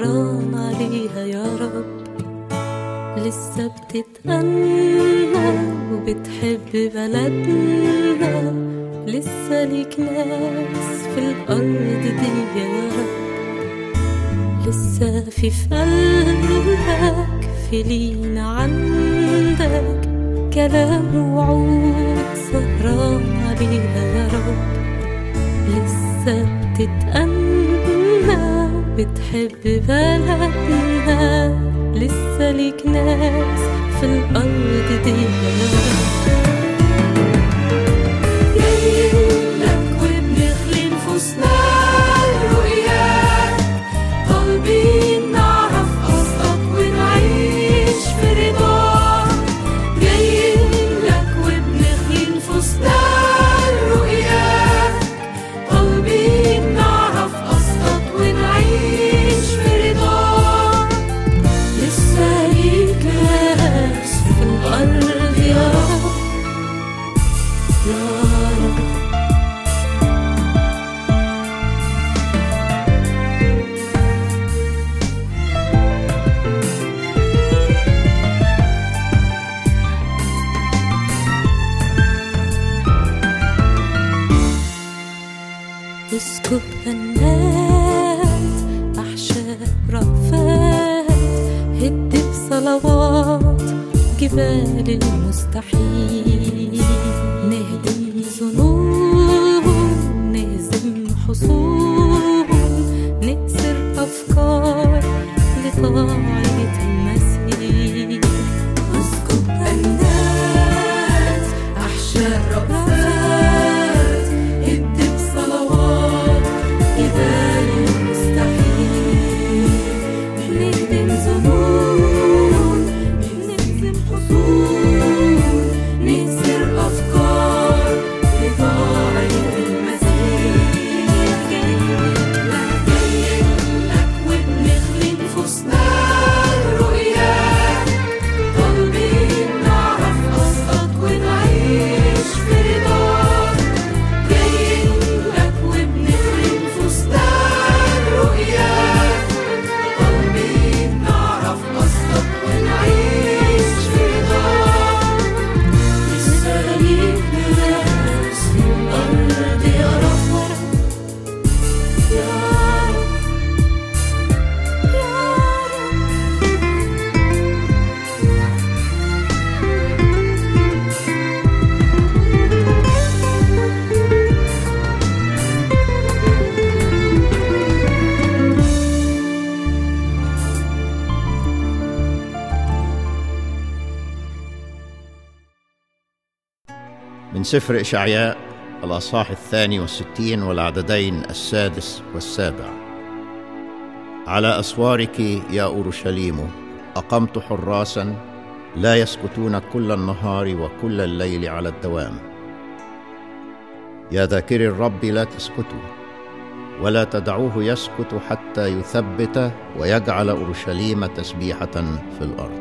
سهران عليها يا رب. لسه بتتأنى وبتحب بلدنا، لسه ليك ناس في الأرض دي يا رب. لسه في قلبك في لينا عندك كلام وعود سهران عليها يا رب. لسه بتتأنى وبتحب بلدنا، لسه ليك ناس في الأرض دي يا رب. جايين لك وبنخلي نفوسنا رؤياك، طالبين نعرف قصدك ونعيش في رضاك. جايين لك وبنخلي نفوسنا رؤياك، طالبين نعرف قصدك ونعيش في رضاك. لسه ليك ناس في الأرض يا رب يا رب. اسكب هنات أحشاء رأفات، هد بصلوات جبال المستحيل. نهدم ظنون نهزم حصون، نكسر أفكار لطاعة المسيح. اسكب هنات أحشاء رأفات، هد بصلوات جبال المستحيل. نهدم ظنون نهزم حصون، نكسر أفكار لطاعة المسيح. جايين لك وبنخلي نفوسنا رؤياك، طالبين نعرف قصدك ونعيش في رضاك. جايين لك وبنخلي نفوسنا رؤياك، طالبين نعرف قصدك ونعيش في رضاك. لسه ليك ناس في الأرض يا رب يا رب يا من سفر إشعياء الأصحاح 62 والعددين 6 و7. على أسوارك يا أورشليم أقمت حراسا، لا يسكتون كل النهار وكل الليل على الدوام. يا ذاكري الرب لا تسكتوا، ولا تدعوه يسكت حتى يثبت ويجعل أورشليم تسبيحة في الأرض.